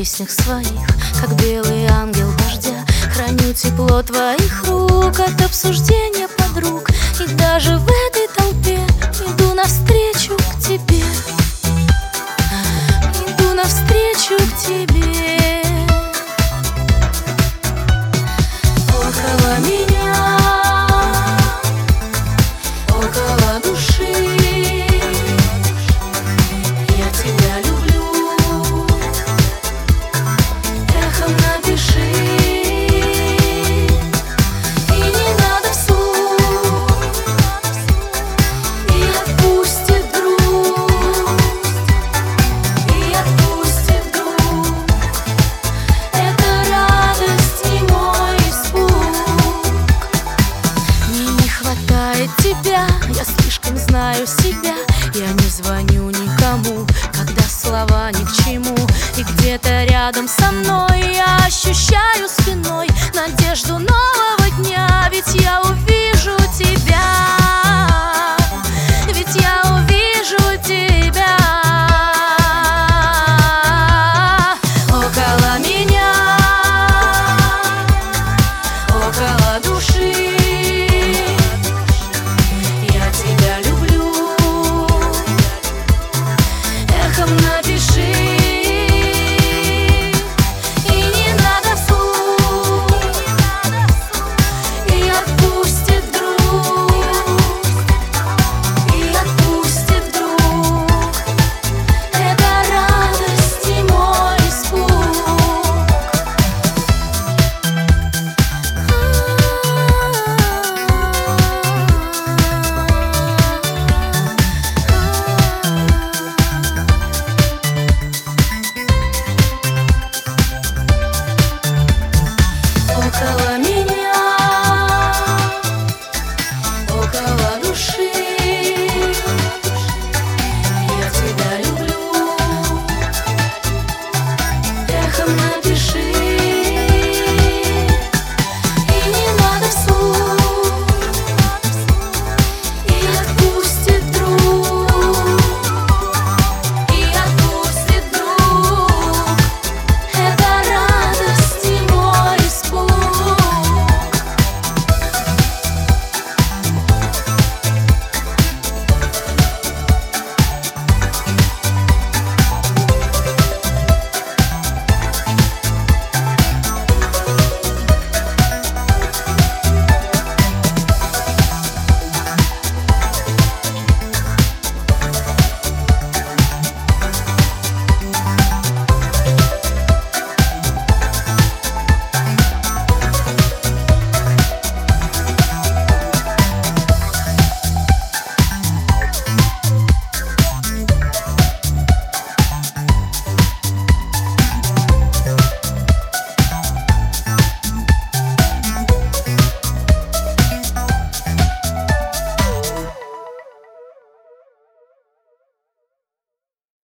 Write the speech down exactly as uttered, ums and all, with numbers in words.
песнях своих, как белый ангел дождя. Храню тепло твоих рук от обсуждения подруг. И даже в этой толпе иду навстречу к тебе, иду навстречу к тебе. Около меня, около души я тебя люблю. Эхом напиши, и не надо вслух, и отпустит грусть, и отпустит грусть. Это радость и мой испуг. Мне не хватает тебя, я слишком знаю себя. Я не звоню никому, когда слова ни к чему. И где-то рядом со мной я ощущаю спиной надежду нового дня. Ведь я уверена,